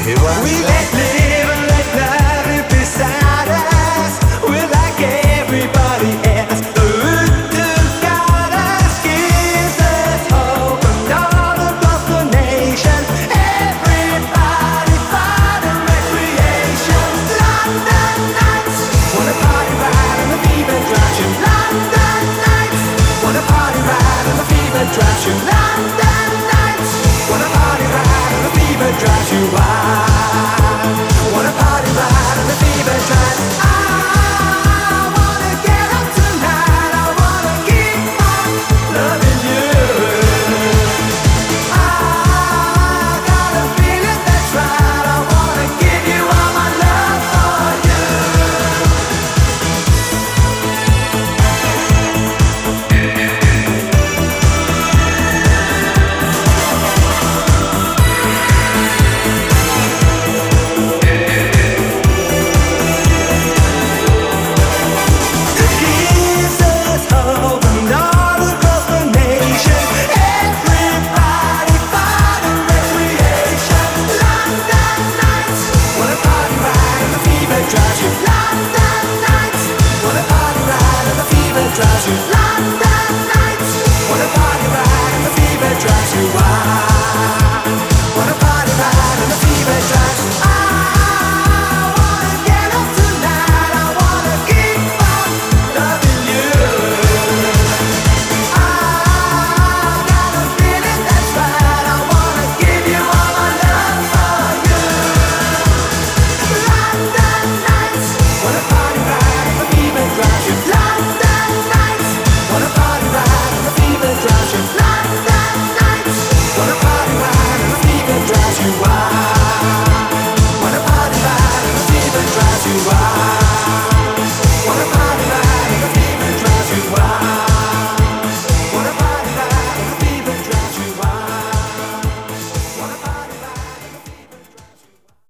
We let live and let love live beside us. We're like everybody else. The root to guide us gives us hope and all across the nation. Everybody find and recreation. London nights, wanna party ride and the fever drives you. London nights, wanna party ride and the fever drives you. London nights, wanna party ride and the fever drives you wild.